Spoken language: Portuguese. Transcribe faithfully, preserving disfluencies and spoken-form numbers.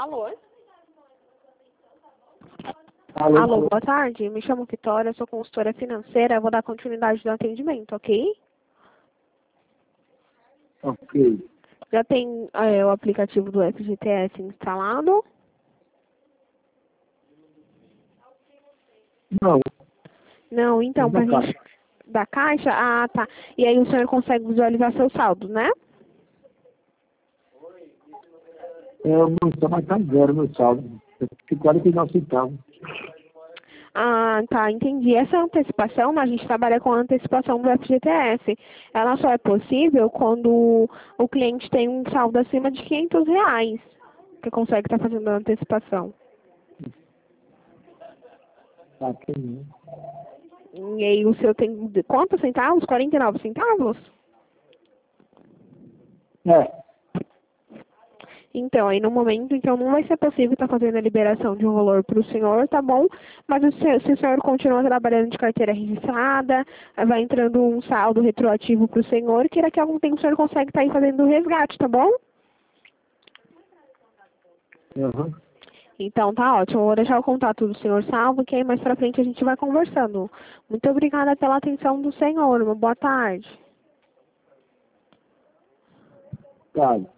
Alô? Alô, Alô, boa tarde. Me chamo Vitória, sou consultora financeira. Vou dar continuidade no atendimento, ok? ok. Já tem é, o aplicativo do F G T S instalado? Não, Não, então, da pra gente... Caixa. Da Caixa? Ah, tá. E aí o senhor consegue visualizar seu saldo, né? Eu não estou mais tá zero meu saldo. Eu fico quarenta e nove centavos. Ah, tá, entendi. Essa antecipação, a gente trabalha com a antecipação do F G T S. Ela só é possível quando o cliente tem um saldo acima de quinhentos reais, que consegue estar fazendo a antecipação. Tá, tem. E aí o seu tem de quantos centavos? quarenta e nove centavos? É, Então, aí no momento, então não vai ser possível estar fazendo a liberação de um valor para o senhor, tá bom? Mas o senhor, se o senhor continua trabalhando de carteira registrada, vai entrando um saldo retroativo para o senhor, que daqui a algum tempo o senhor consegue estar aí fazendo o resgate, tá bom? aham. Então tá ótimo, eu vou deixar o contato do senhor salvo, que aí mais pra frente a gente vai conversando. Muito obrigada pela atenção do senhor, uma boa tarde. Tá.